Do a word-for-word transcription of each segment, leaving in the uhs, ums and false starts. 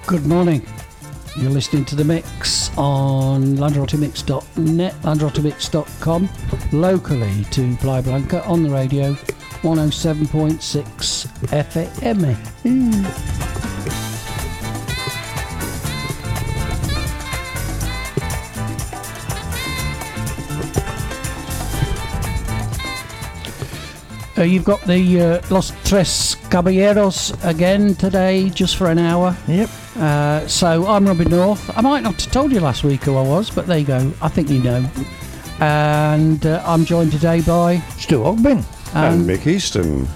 Good morning. You're listening to The Mix on lanzarote mix dot net, lanzarote mix dot com, locally to Playa Blanca on the radio, one oh seven point six F M. Mm. Uh, you've got the uh, Los Tres Caballeros again today, just for an hour. Yep. Uh, so I'm Robin North. I might not have told you last week who I was, but there you go. I think you know. And uh, I'm joined today by Stu Ogbin and, and Mick Easton.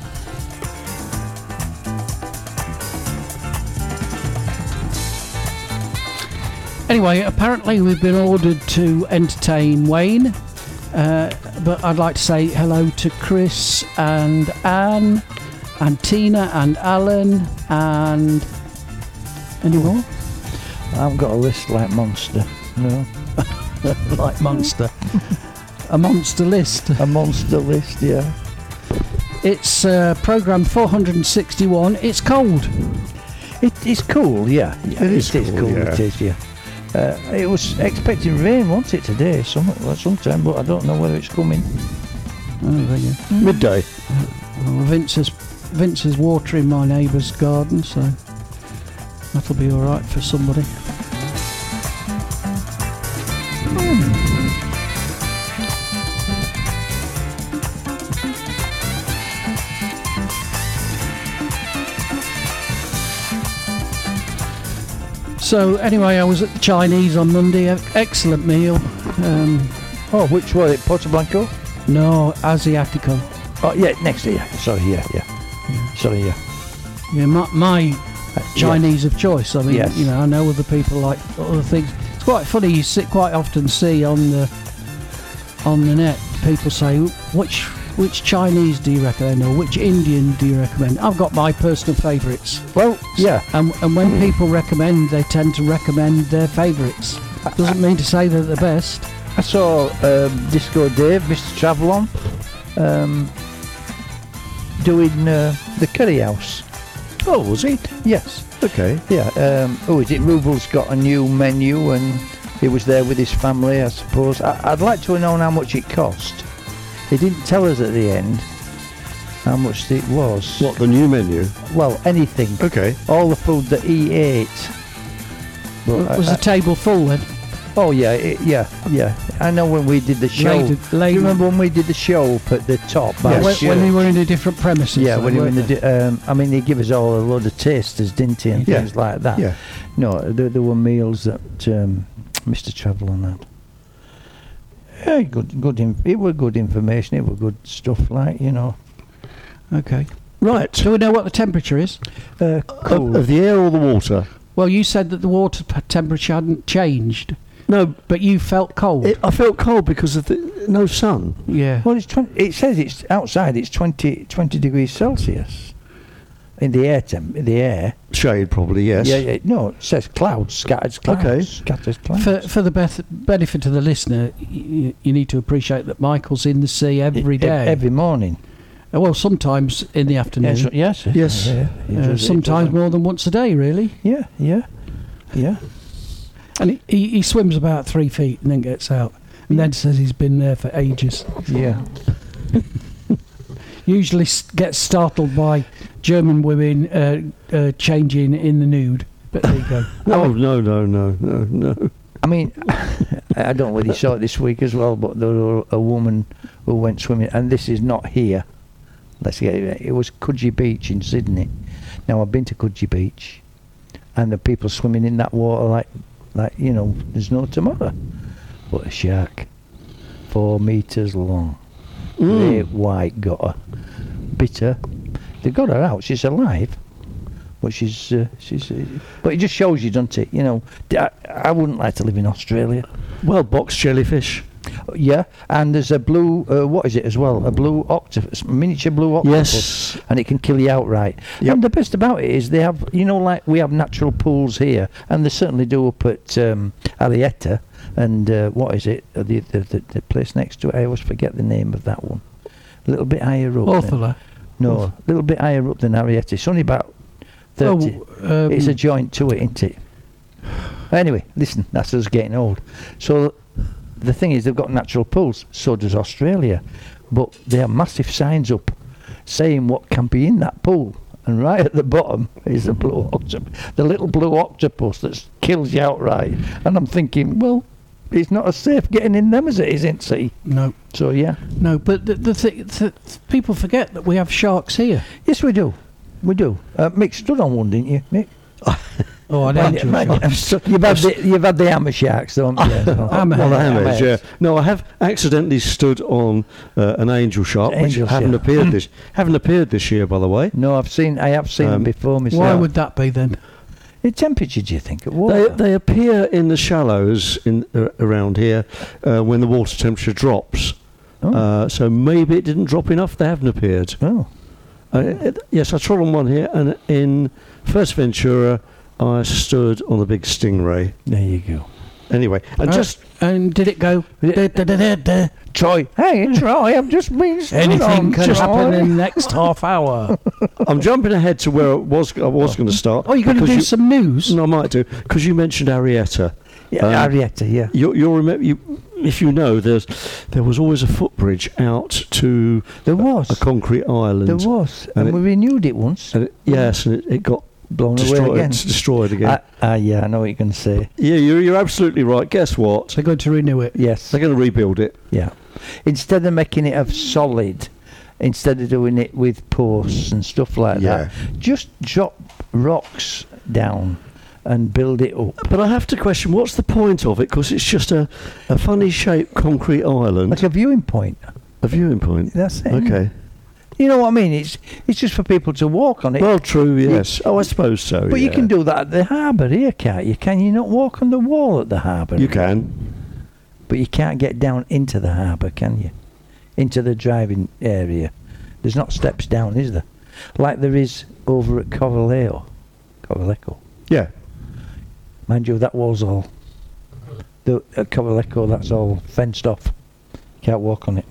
Anyway, apparently we've been ordered to entertain Wayne. Uh, but I'd like to say hello to Chris and Anne and Tina and Alan and any more? I've got a list like Monster. No. Like Monster. A monster list. A monster list, yeah. It's uh, programme four hundred sixty-one. It's cold. It is cool, yeah. yeah it, is it cool, is cool, yeah. It is, yeah. Uh, it was expecting rain, wasn't it, today? Some, well, sometime, but I don't know whether it's coming. Oh, there you go. Mm. Midday. Well, Vince is, Vince is watering my neighbour's garden, so that'll be all right for somebody. Mm. So anyway, I was at the Chinese on Monday. Excellent meal. Um, oh, which was it? Puerto Blanco? No, Asiatico. Oh, yeah, next year. Sorry, yeah, yeah. yeah. Sorry, yeah. Yeah, my, my uh, Chinese yes. of choice. I mean, yes. you know, I know other people like other things. It's quite funny. You sit quite often see on the on the net people say, which which Chinese do you recommend, or which Indian do you recommend? I've got my personal favourites. Well, yeah. And and when people recommend, they tend to recommend their favourites. Doesn't mean to say they're the best. I saw um, Disco Dave, Mister Travelon, um, doing uh, the Curry House. Oh, was he? Yes. Okay. Yeah. Um, oh, is it? Rubal's got a new menu, and he was there with his family, I suppose. I, I'd like to know how much it cost. He didn't tell us at the end how much it was. What, the new menu? Well, anything. Okay. All the food that he ate. But was I, the table full then? Oh yeah, it, yeah, yeah. I know when we did the show. Lated, lated. Do you remember when we did the show up at the top? Yes. When, when we were in a different premises. Yeah, though, when we were in the. they? Di- um, I mean, they give us all a load of tasters, didn't he, and yeah. things like that. Yeah. No, there, there were meals that um, Mister Travelon had. Yeah, good, good. Inf- it were good information. It were good stuff, like you know. Okay. Right. Do we know what the temperature is? Uh, cool. Of, of the air or the water? Well, you said that the water p- temperature hadn't changed. No, but you felt cold. It, I felt cold because of the no sun. Yeah. Well, it's twenty. It says it's outside. It's twenty, twenty degrees Celsius in the air. Temp, in the air. Shade, probably. Yes. Yeah. Yeah. No, it says clouds. Scattered clouds. Okay. Scattered clouds. For for the beth- benefit of the listener, y- you need to appreciate that Michael's in the sea every day. Every morning. Uh, well, sometimes in the afternoon. Yes. Yes. Yes. Yeah, yeah. Uh, Does, sometimes more than once a day, really. Yeah. Yeah. Yeah. And he, he, he swims about three feet and then gets out, and then says he's been there for ages. Yeah. Usually s- gets startled by German women uh, uh, changing in the nude. But there you go. No, no, no, no, no, no. I mean, I don't know whether you saw it this week as well, but there was a woman who went swimming, and this is not here. Let's get it. It was Coogee Beach in Sydney. Now I've been to Coogee Beach, and the people swimming in that water like, like you know, there's no tomorrow. But a shark, four meters long, Mm. great white, got her, bit her. They got her out. She's alive. But she's, uh, she's, uh, but it just shows you, doesn't it? You know, I, I wouldn't like to live in Australia. Well, box jellyfish. Yeah, and there's a blue, uh, what is it as well? A blue octopus, miniature blue octopus. Yes. And it can kill you outright. Yep. And the best about it is they have, you know, like we have natural pools here, and they certainly do up at um, Arietta, and uh, what is it? Uh, the, the, the the place next to it, I always forget the name of that one. A little bit higher up. Orfala. No, a little bit higher up than Arietta. It's only about thirty. Oh, um, It's a joint to it, isn't it? Anyway, listen, that's us getting old. So the thing is, they've got natural pools. So does Australia, but they have massive signs up saying what can be in that pool. And right at the bottom is the blue octopus, the little blue octopus that kills you outright. And I'm thinking, well, it's not as safe getting in them as it is in sea. no, So yeah, no. But the, the, th- th- people forget that we have sharks here. yes, we do, we do. Uh, Mick stood on one, didn't you, Mick? Oh, I Mind don't. you- mind you, you've had the you've had the hammer sharks, don't you? Hammerhead. Well, the hammers, Hammerheads. yeah. No, I have accidentally stood on uh, an angel shark, Angel which haven't shark. appeared this haven't appeared this year, by the way. No, I've seen. I have seen them Um, before myself. Why would that be then? The temperature, do you think, at They, water? they appear in the shallows in uh, around here uh, when the water temperature drops. oh. Uh, so maybe it didn't drop enough. They haven't appeared. oh. Uh, it, yes, I trod on one here, and in First Ventura, I stood on a big stingray. There you go. Anyway, and Uh, just And did it go? Da, da, da, da, da. Troy, hey, it's Troy. I've just been. stood Anything on, can Troy. happen in the next half hour. I'm jumping ahead to where I was. I was going to start. Oh, you're going to because do you- some news? No, I might do because you mentioned Arietta. Yeah, Um, Arietta, yeah. You, you'll remember, you, if you know, there's there was always a footbridge out to There a was. concrete island. There was. and And, it- we renewed it once. And it, yes, and it, it got Blown away destroyed. again. It's destroyed again. Ah, ah, yeah, I know what you're going to say. yeah, you're, you're absolutely right. Guess what? They're going to renew it. Yes. They're going to rebuild it. Yeah. Instead of making it of solid, instead of doing it with posts and stuff like Yeah. that, just drop rocks down and build it up. But I have to question what's the point of it because it's just a, a funny shaped concrete island. Like a viewing point. A viewing point. That's it. Okay. You know what I mean? It's it's just for people to walk on it. Well, true. Yes. Oh, I suppose so. but you yeah. can do that at the harbour here, can't you? Can you not walk on the wall at the harbour? You can. But you can't get down into the harbour, can you? Into the driving area. There's not steps down, is there? Like there is over at Covaleo. Covaleco. Yeah. Mind you, that wall's all... The, at Covaleco, that's all fenced off. Can't walk on it.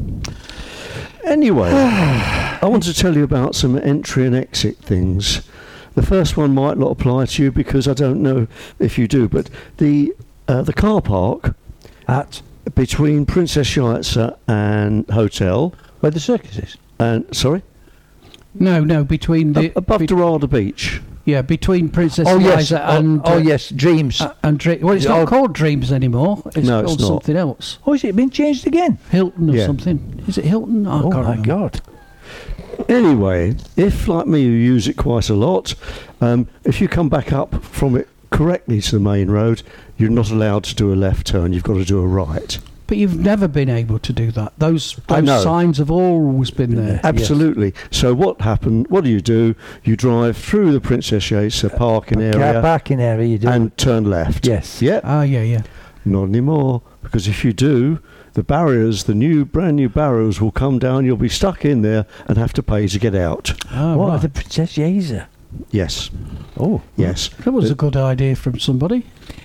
Anyway, I want to tell you about some entry and exit things. The first one might not apply to you because I don't know if you do, but the uh, the car park At between Princess Yaitse and Hotel where the circus is. and sorry, No, no, between the... Ab- above be- Dorada Beach. yeah, between Princess Oh, yes. Eliza Oh, and... oh, uh, yes. Dreams. uh, and Dre- well, it's Oh. not called Dreams anymore. It's No, it's called not. something else. oh, is it been changed again? Hilton or Yeah. something. Is it Hilton? I Oh, can't my remember. God. Anyway, if like me you use it quite a lot, um, if you come back up from it correctly to the main road, you're not allowed to do a left turn. You've got to do a right. But you've never been able to do that. Those I those know. signs have always been there. Absolutely. So what happened? What do you do? You drive through the Princess Yaitse parking Car area parking area, you do. and turn left. yes. Yeah. Ah, yeah, yeah. Not anymore. Because if you do, the barriers, the new, brand new barriers will come down. You'll be stuck in there and have to pay to get out. Ah, What, right. the Princess Yaitse? Yes. Oh. Yes. That was Uh, a good idea from somebody.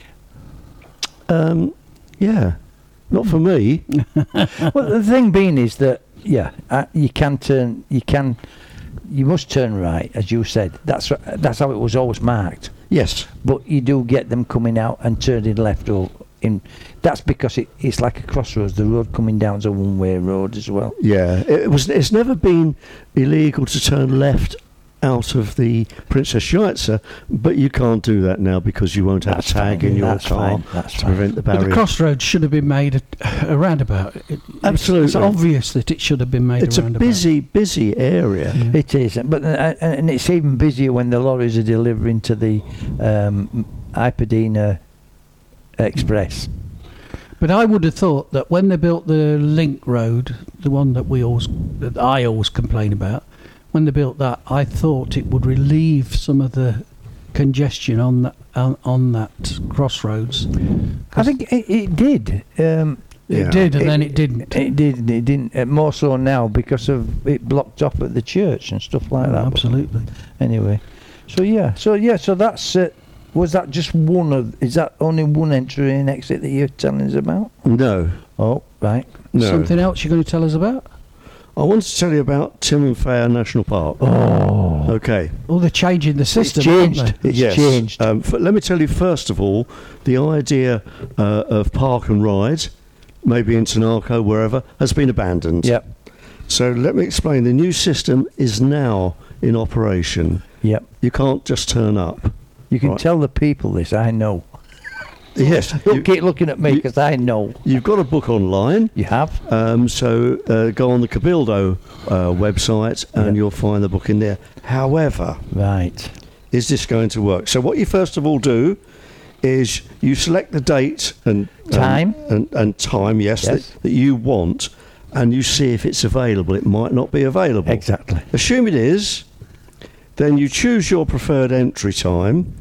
Um, yeah. Not for me. Well, the thing being is that, yeah, uh, you can turn, you can, you must turn right, as you said. That's wh- that's how it was always marked. Yes. But you do get them coming out and turning left or in. That's because it, it's like a crossroads. The road coming down's a one-way road as well. Yeah. It was. It's never been illegal to turn left out of the Princess Yaitse, but you can't do that now because you won't have That's a tag fine, in your that's car fine, that's to fine. prevent the But barrier. the crossroads should have been made a, a roundabout. It, it's- It's, Absolutely. obvious that it should have been made it's a a roundabout. busy, busy area. Yeah. It is, but uh, and it's even busier when the lorries are delivering to the um, Ipadina Express. But I would have thought that when they built the link road, the one that we always, that I always complain about, when they built that, I thought it would relieve some of the congestion on that on, on that crossroads. I think it, it did. Um, It Yeah. did, and It- then it didn't. It did. and It didn't. Uh, more so now because of it blocked off at the church and stuff like that. Absolutely. Anyway, so yeah, so yeah, so that's. Uh, was that just one of? Is that only one entry and exit that you're telling us about? No, Oh, right. no. Something else you're going to tell us about? I want to tell you about Tim Fair National Park. Oh, Okay. Oh, they're changing the system. it's changed. aren't they? It's yes. changed. Um, f- let me tell you first of all, the idea uh, of park and ride, maybe in Tanarco, wherever, has been abandoned. Yep. So let me explain. The new system is now in operation. Yep. You can't just turn up. You can Right. tell the people this. I know. Yes. Don't You, keep looking at me you- because I know. you've got a book online. You have. Um, so uh, go on the Cabildo uh, website and Yeah. you'll find the book in there. However, Right. is this going to work? So what you first of all do is you select the date and um, Time. and, and time, yes, Yes. That, that you want, and you see if it's available. It might not be available. Exactly. Assume it is, then you choose your preferred entry time,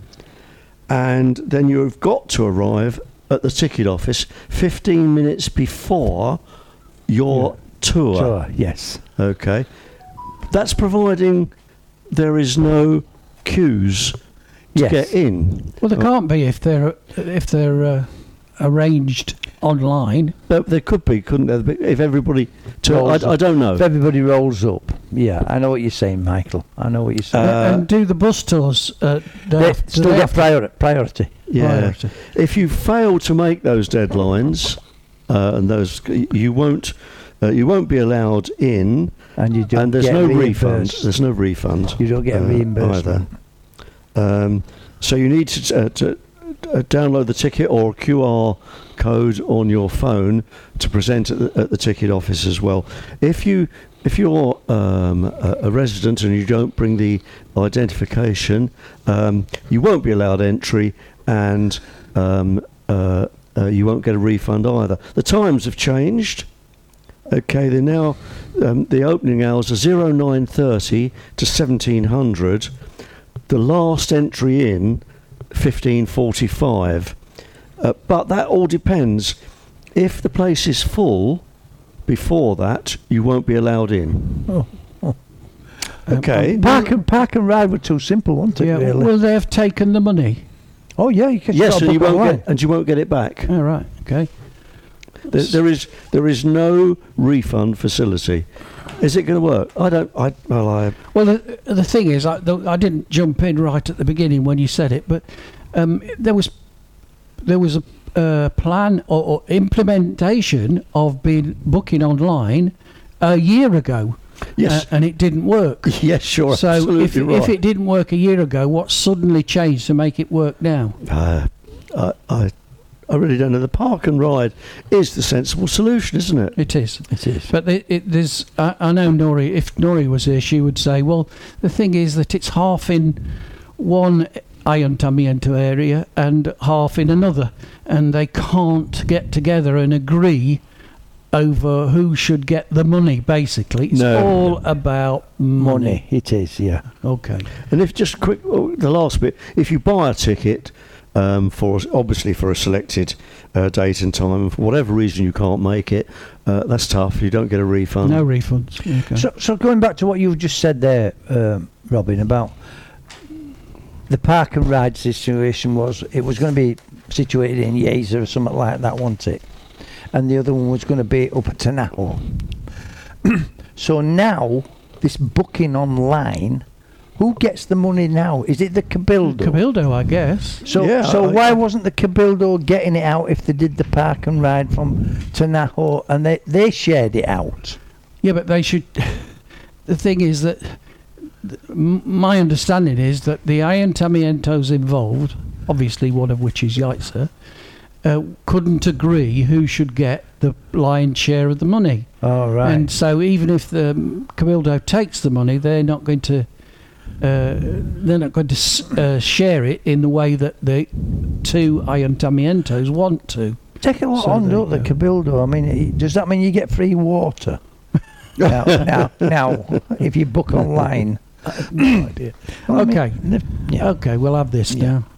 and then you've got to arrive at the ticket office fifteen minutes before your tour. Sure. Yes. Okay. That's providing there is no queues to Yes. get in. Well, there can't be if they're if they're uh, arranged online. There, there could be, couldn't there? But if everybody... To, Rolls I, I up. don't know. If everybody rolls up. Yeah, I know what you're saying, Michael. I know what you're saying. Uh, and do the bus tours. Uh, do they do still they get have priori- priority. Yeah. priority? If you fail to make those deadlines, uh, and those you won't, uh, you won't be allowed in, And you don't and there's get no refund. reimbursed. There's no refund. You don't get uh, reimbursement. Um, so you need to, uh, to uh, download the ticket or a Q R code on your phone to present at the, at the ticket office as well. If you if you're um, a, a resident and you don't bring the identification, um, you won't be allowed entry, and um, uh, uh, you won't get a refund either. The times have changed. Okay, they're now um, the opening hours are zero nine thirty to seventeen hundred. The last entry in fifteen forty-five. Uh, but that all depends. If the place is full before that, you won't be allowed in. Oh, oh. Okay. Park and park and ride were too simple, weren't it? Yeah. Really? Will they have taken the money? oh yeah, you can. Yes, sort of and you book won't online. get and you won't get it back. Oh, right. Okay. There, there is there is no refund facility. Is it going to work? I don't. I well, I Well, the, the thing is, I, the, I didn't jump in right at the beginning when you said it, but um, there was there was a uh, plan or, or implementation of being booking online a year ago. yes, uh, and it didn't work. yes, sure, So absolutely if right. if it didn't work a year ago, what suddenly changed to make it work now? Uh, I, I I really don't know. The park and ride is the sensible solution, isn't it? It is. It is. But the, it, there's, I, I know Nori. If Nori was here, she would say, "Well, the thing is that it's half in one ayuntamiento area and half in another, and they can't get together and agree over who should get the money. Basically, it's No. all about money." Money. It is. Yeah. Okay. And if just quick, oh, the last bit, if you buy a ticket um, for obviously for a selected uh, date and time, and for whatever reason you can't make it, uh, that's tough. You don't get a refund. No refunds. Okay. So, so going back to what you've just said there, um, Robin, about the park and ride situation, was it was going to be situated in Yeza or something like that, wasn't it? And the other one was going to be up at Tanaho. So now, this booking online, who gets the money now? Is it the Cabildo? Cabildo, I guess. So, Yeah, so I- why wasn't the Cabildo getting it out if they did the park and ride from Tanaho and they, they shared it out? Yeah, but they should. The thing is that th- m- my understanding is that the ayuntamientos involved, obviously one of which is Yaitse, uh, couldn't agree who should get the lion's share of the money. Oh, right. And so even if the um, Cabildo takes the money, they're not going to. Uh, they're not going to s- uh, share it in the way that the two ayuntamientos want to. Take a lot So on, there don't you the go. Cabildo? I mean, it- does that mean you get free water? now, now, now, if you book online. No idea. Well, I mean, Okay. the- yeah. Okay, we'll have this Yeah. now.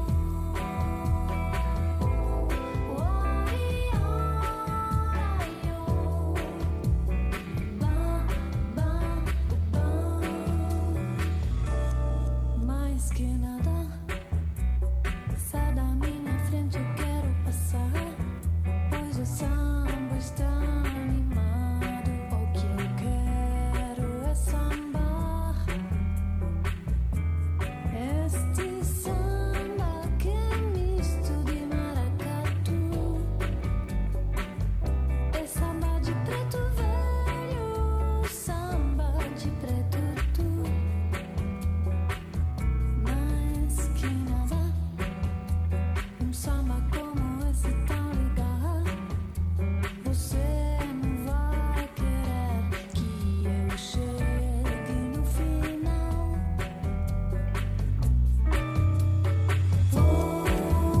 Warrior, que nada sai da minha frente, eu quero passar, pois o samba está animado. O que eu quero é sambar, este samba que é misto de maracatu, é samba de preto velho, samba de preto tu. Na esquina dá um samba como esse tão legal, você não vai querer que eu chegue no final. Oh,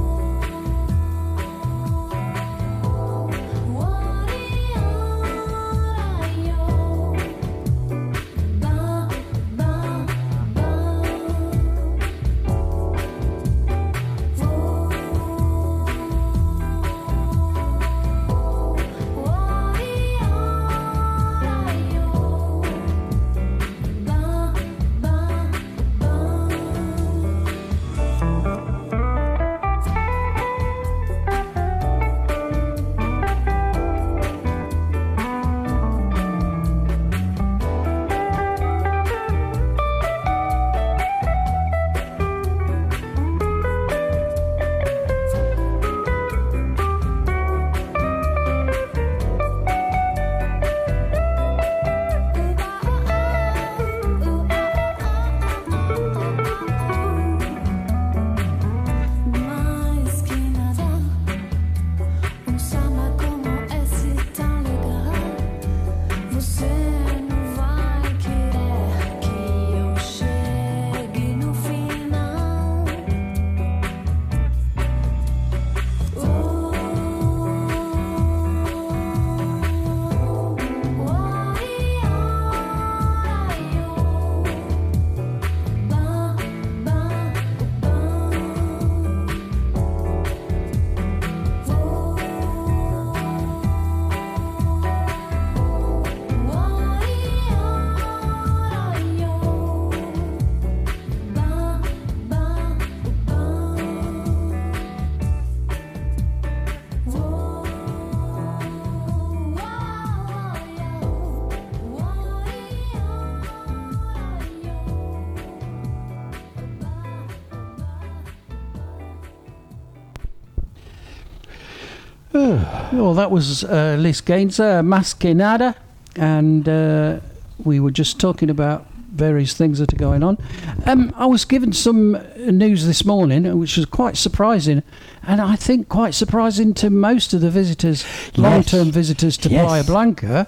Well, that was uh, Liz Gaines, uh, Mas Que Nada, and uh, we were just talking about various things that are going on. Um, I was given some news this morning, which was quite surprising, and I think quite surprising to most of the visitors, Yes. long-term visitors to Yes. Playa Blanca.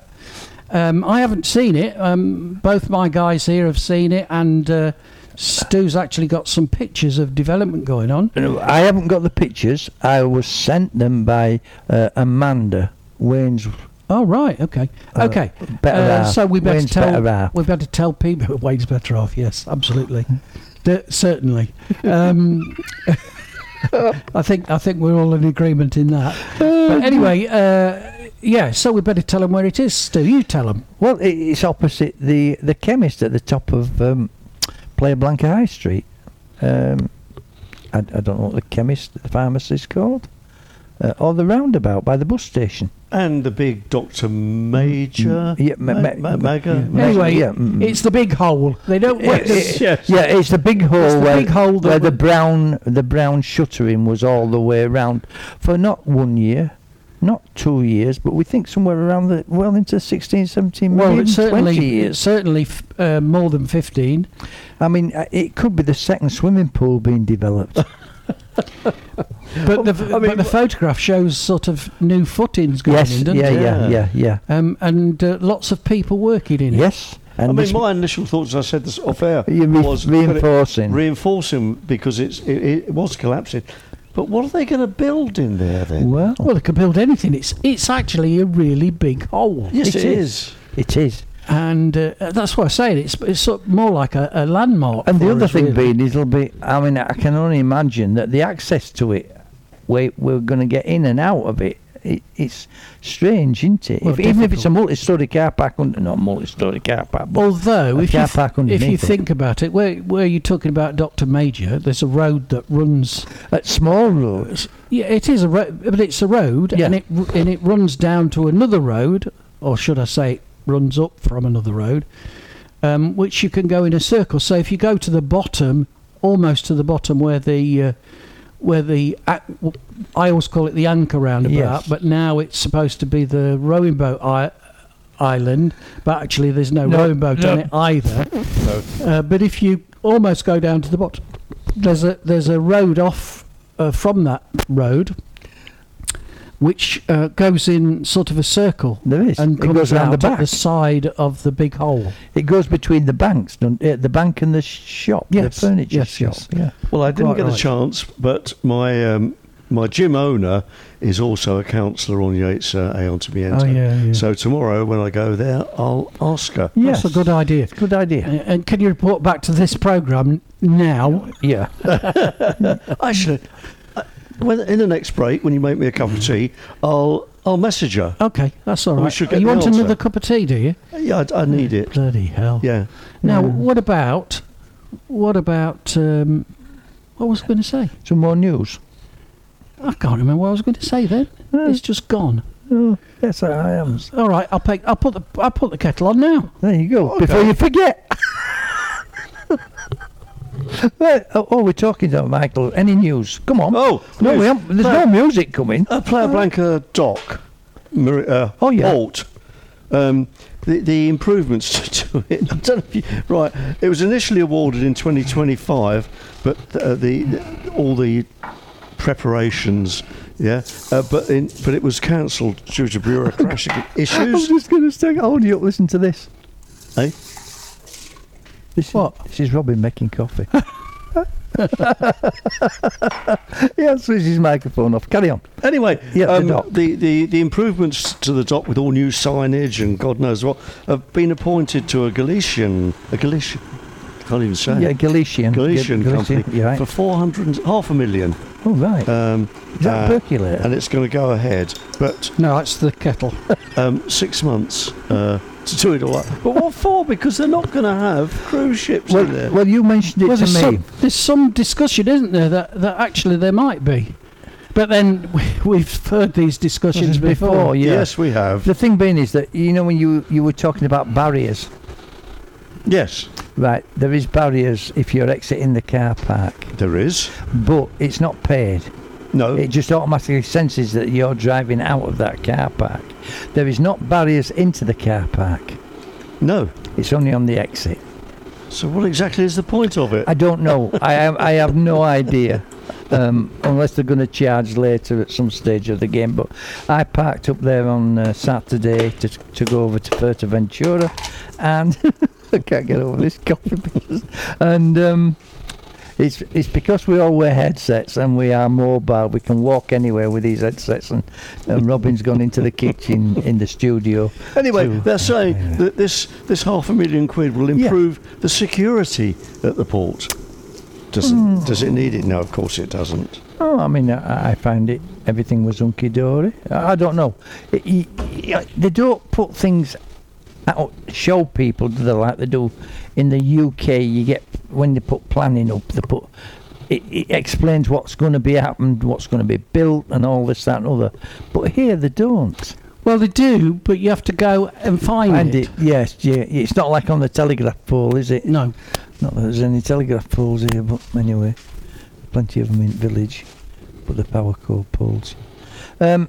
Um, I haven't seen it. Um, both my guys here have seen it, and uh, Stu's actually got some pictures of development going on. No, I haven't got the pictures. I was sent them by uh, Amanda Wayne's. Oh right, okay, Uh, okay. better Uh, half. so we better Wayne's tell. better half. We've got to tell people. Wayne's better off. Yes, absolutely, D- certainly. Um, I think I think we're all in agreement in that. But anyway, uh, yeah. So we better tell them where it is. Stu, you tell them. Well, it, it's opposite the the chemist at the top of um, Playa Blanca High Street. Um, I, I don't know what the chemist, the pharmacy is called, uh, or the roundabout by the bus station. And the big Doctor Major. Yeah, ma- ma- Ma- Maga. ma- Anyway, yeah, mm. it's the big hole. They don't. It- wet the- it- Yes. Yeah, it's the big hole It's the where, big hole that where the would- brown the brown shuttering was all the way around for not one year, not two years, but we think somewhere around the well into sixteen, seventeen, well, maybe it's even twenty certainly years. certainly f- uh, more than fifteen. I mean, uh, it could be the second swimming pool being developed. But the I mean, but the photograph shows sort of new footings going yes, in, doesn't yeah, it? yeah, Yeah. yeah, yeah, Um, and uh, lots of people working in it. yes. I And mean, this- my initial thoughts, as I said this off air, you're re- was reinforcing. reinforcing because it's it, it was collapsing. But what are they going to build in there then? well, Well, they can build anything. It's it's actually a really big hole, yes, it it is. is. it is. and uh, that's why I say it. It's it's sort of more like a, a landmark. And the for other us, thing really. being, it'll be. I mean, I can only imagine that the access to it, we we're going to get in and out of it. it, it's strange, isn't it? Well, if, even if it's a difficult. multi-story car park, under, not multi-story car park, but Although, a if you, car th- park if underneath you it. think about it, where where you're talking about Doctor Major, there's a road that runs. at small roads, Yeah, it is a road, but it's a road, Yeah. and it r- and it runs down to another road, or should I say, it runs up from another road, um, which you can go in a circle. So if you go to the bottom, almost to the bottom where the uh, where the a- w- I always call it the anchor roundabout, Yes. but now it's supposed to be the rowing boat I- island, but actually there's no, No, rowing boat no. on it either. Uh, but if you almost go down to the bottom, there's a there's a road off uh, from that road, which uh, goes in sort of a circle there is. and it comes goes around out the at back. the side of the big hole. It goes between the banks, don't it? The bank and the shop, Yes, the furniture yes, shop. yes. Yeah. Well, I didn't Quite get right. a chance, but my um, my gym owner is also a counsellor on Yates uh, Aeon to Biento. Oh yeah, yeah. So tomorrow when I go there, I'll ask her. Yes. That's a good idea. Good idea. Uh, And can you report back to this programme now? Yeah. Actually, uh, when, in the next break, when you make me a cup of tea, I'll I'll message her. Okay, that's all We right. should get you the want answer. another cup of tea, do you? Yeah, I, I need it. Bloody hell. Yeah. Now, Yeah. what about what about um, what was I going to say? Some more news. I can't remember what I was going to say then. Uh, It's just gone. oh, yes, I am. All right, I'll pick, I'll put the I'll put the kettle on now. There you go. Okay. Before you forget. Well, oh, oh, we're talking to Michael. Any news? Come on. Oh, no, news. we haven't. There's Play- no music coming. Uh, Player Blanca dock. Mar- uh, Oh, yeah. Alt. Um, the, the improvements to it. I don't know if you, right. It was initially awarded in twenty twenty-five, but uh, the, the all the preparations, yeah. Uh, but in, but it was cancelled due to bureaucratic I was issues. just going to say, hold you up. Listen to this. Eh? This What? Is, this is Robin making coffee. Yeah, switch his microphone off. Carry on. Anyway, Yeah, the um, dock. the, the, the improvements to the dock with all new signage and God knows what have been appointed to a Galician, a Galician, can't even say Yeah, it, Galician. Galician Ga- company Yeah, right. for four hundred, half a million, Oh, right. um, Is that uh, a percolator? and it's going to go ahead, but No, it's the kettle. um, six months uh, to do it all up. But what for? Because they're not going to have cruise ships in there. well, well, you mentioned it Well, to there's me. some, there's some discussion, isn't there, that, that actually there might be. But then we, we've heard these discussions before. Before, yeah. Yes, we have. The thing being is that, you know, when you, you were talking about barriers, Yes, right, there is barriers if you're exiting the car park, there is. but it's not paid. No. It just automatically senses that you're driving out of that car park. There is not barriers into the car park. no. It's only on the exit. So what exactly is the point of it? I don't know. I have, I have no idea. Um, unless they're going to charge later at some stage of the game. But I parked up there on uh, Saturday to to go over to Fuerteventura, and I can't get over this coffee. Because, and um, it's it's because we all wear headsets and we are mobile. We can walk anywhere with these headsets. And, and Robin's gone into the kitchen in the studio. Anyway, to- they're saying that this this half a million quid will Yeah. improve the security at the port. Does Hmm. it, does it need it? No, of course it doesn't. Oh, I mean, I, I found it. Everything was hunky dory. I, I don't know. It, y- y- they don't put things out, show people, do they, like they do in the U K. You get when they put planning up, they put it, it explains what's going to be happened, what's going to be built, and all this, that, and other. But here they don't. Well, they do, but you have to go and find And it. it, yes, yeah, it's not like on the telegraph pole, is it? No. Not that there's any telegraph poles here, but anyway, plenty of them in village, but the power core poles. Um,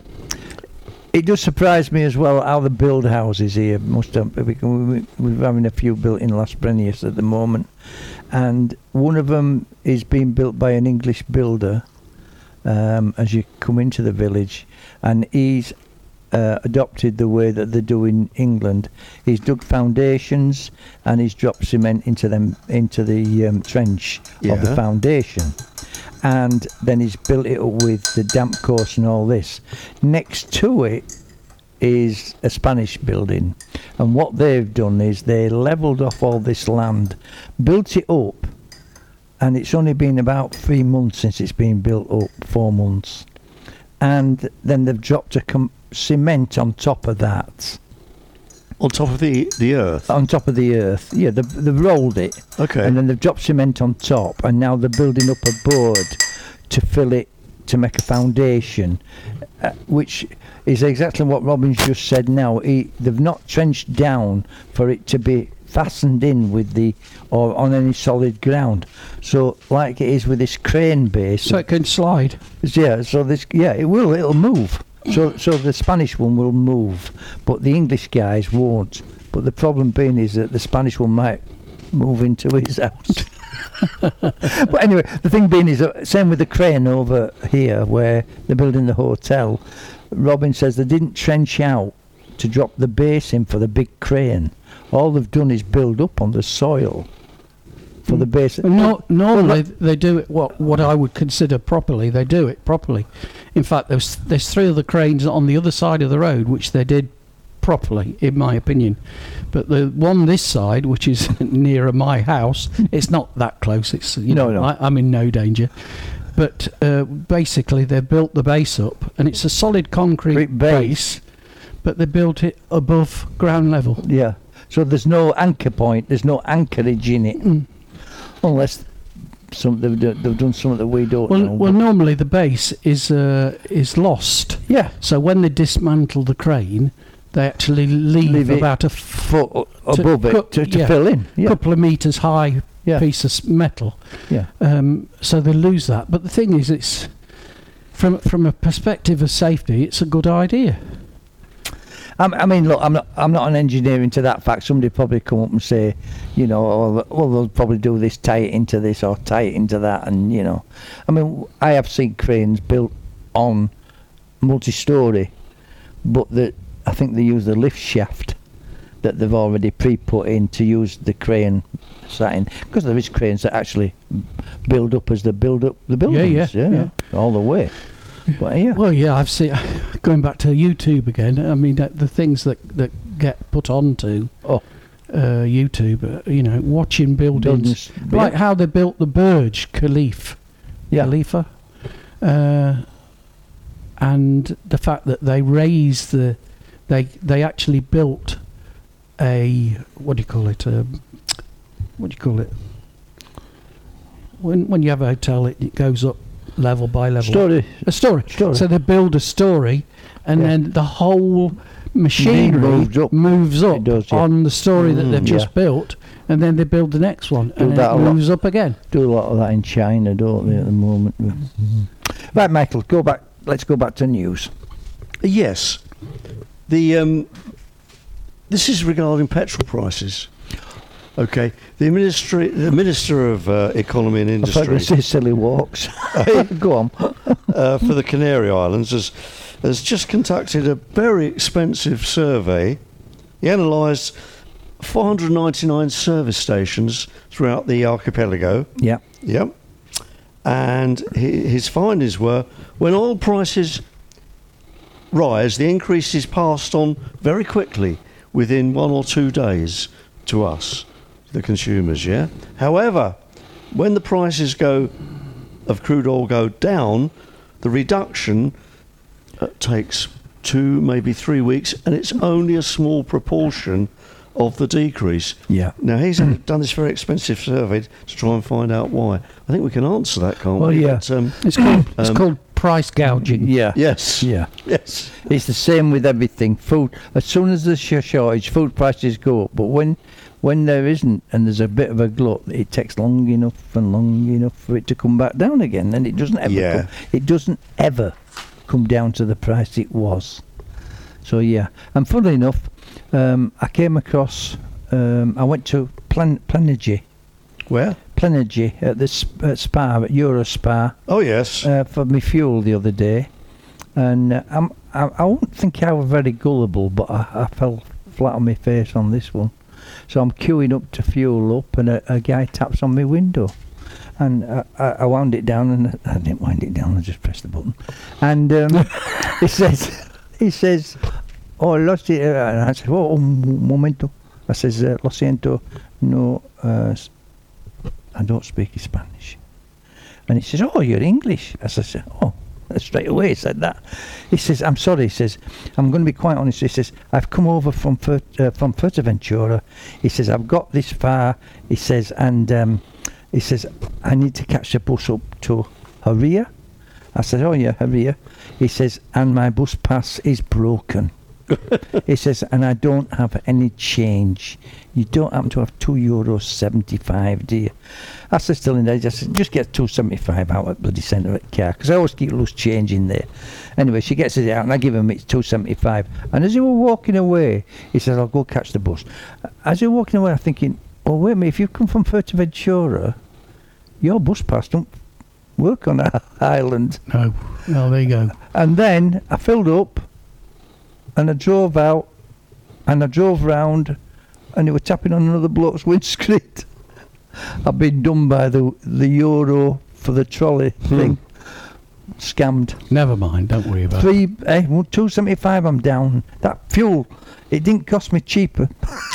it does surprise me as well how they build houses here. Must have, we can, we, we're having a few built in Las Brenias at the moment, and one of them is being built by an English builder. Um, as you come into the village, and he's Uh, adopted the way that they do in England. He's dug foundations and he's dropped cement into them into the um, trench of the Yeah. foundation, and then he's built it up with the damp course and all this. Next to it is a Spanish building, and what they've done is they levelled off all this land, built it up, and it's only been about three months since it's been built up, four months. and then they've dropped a com- cement on top of that, On top of the the earth. on top of the earth. Yeah, they've, they've rolled it, Okay. and then they've dropped cement on top, and now they're building up a board to fill it to make a foundation, uh, which is exactly what Robin's just said. Now he, they've not trenched down for it to be fastened in with the or on any solid ground. So like it is with this crane base. So it can slide. Yeah, so this yeah, it will it'll move. So so the Spanish one will move, but the English guys won't. But the problem being is that the Spanish one might move into his house. But anyway, the thing being is uh, same with the crane over here where they're building the hotel. Robin says they didn't trench out to drop the base in for the big crane. All they've done is build up on the soil for the base. No, normally they do it what what I would consider properly. They do it properly. In fact, there's there's three other cranes on the other side of the road which they did properly, in my opinion. But the one this side, which is nearer my house, it's not that close. It's you No, know no. I, I'm in no danger. But uh, basically, they built the base up, and it's a solid concrete Concrete base. base, but they built it above ground level. Yeah. So there's no anchor point. There's no anchorage in it, Mm. unless some they've, do, they've done something that we don't Well, know. well, but- normally the base is uh, is lost. yeah. So when they dismantle the crane, they actually leave, Leave it about a f- Foot To above it cut- to, to yeah. fill in. Yeah. couple of meters high Yeah. piece of s- metal. Yeah. Um, so they lose that. But the thing is, it's from from a perspective of safety, it's a good idea. I, I mean, look, I'm not. I'm not an engineer into that fact. Somebody probably come up and say, you know, oh, well, they'll probably do this, tie it into this, or tie it into that, and you know, I mean, I have seen cranes built on multi-story, but that I think they use the lift shaft that they've already pre-put in to use the crane setting, because there is cranes that actually build up as they build up the buildings, yeah, yeah. all the way. But yeah, Well, yeah, I've seen. Going back to YouTube again. I mean, uh, the things that that get put onto Oh. uh, YouTube. Uh, you know, watching buildings, buildings, like how they built the Burj Khalifa. yeah, Khalifa, uh, and the fact that they raised the, they they actually built a what do you call it? Um what do you call it? When when you have a hotel, it, it goes up level by level. story. A story. Story. So they build a story, and Yeah. then the whole machinery moves up. moves up It does, yeah. on the story that Mm, they've just yeah. built, and then they build the next one, Do and then that a it lot. moves up again. Do a lot of that in China, don't they, at the moment? Right, Michael, go back. Let's go back to news. Yes. The um, this is regarding petrol prices. Okay. The ministry, the minister of uh, economy and I thought you were industry gonna say silly walks. Go on. uh, for the Canary Islands has has just conducted a very expensive survey. He analysed four hundred ninety-nine service stations throughout the archipelago. Yeah. Yep. And hi- his findings were when oil prices rise, the increase is passed on very quickly within one or two days to us, the consumers, yeah? However, when the prices go of crude oil go down, the reduction uh, takes two, maybe three weeks, and it's only a small proportion of the decrease. Yeah. Now, he's done this very expensive survey to try and find out why. I think we can answer that, can't Well, we? yeah. But, um, It's called it's Um, called price gouging. Yeah. yes. Yeah. Yes. It's the same with everything. Food. As soon as there's a shortage, food prices go up. But when when there isn't, and there's a bit of a glut, it takes long enough and long enough for it to come back down again, and it doesn't ever. Yeah. Come, it doesn't ever come down to the price it was. So yeah. And funnily enough, um, I came across. Um, I went to Plan Plenergy, Where? Plenergy at the sp- at Spa at Eurospa. Oh, yes. Uh, for my fuel the other day, and uh, I'm, I, I won't think I was very gullible, but I, I fell flat on my face on this one. So I'm queuing up to fuel up, and a, a guy taps on my window, and I, I, I wound it down, and I didn't wind it down. I just pressed the button, and um, he says, he says, "Oh, lo si-" uh, and I said, "Oh, un momento." I says, uh, "Lo siento, no, uh, s- I don't speak Spanish." And he says, "Oh, you're English." As I said, "Oh, straight away he said that. He says, I'm sorry, he says, I'm going to be quite honest. He says, I've come over from Fert, uh, from Fuerteventura. He says, I've got this far. He says, and um, he says, I need to catch the bus up to Haria. I said, oh yeah, Haria. He says, and my bus pass is broken. He says, and I don't have any change. You don't happen to have two euros seventy-five, do you? I said, still in there, I said, just get two seventy-five out at bloody centre at the car, because I always keep loose change in there. Anyway, she gets it out, and I give him it's two seventy-five. And as he were walking away, he says, I'll go catch the bus. As he were walking away, I'm thinking, oh wait a minute, if you come from Fuerteventura, your bus pass don't work on our island. No. Well, there you go. And then I filled up, and I drove out, and I drove round, and they were tapping on another bloke's windscreen. I've been done by the the euro for the trolley thing. Scammed. Never mind. Don't worry about it. Three, eh, well, two seventy five. I'm down. That fuel, it didn't cost me cheaper.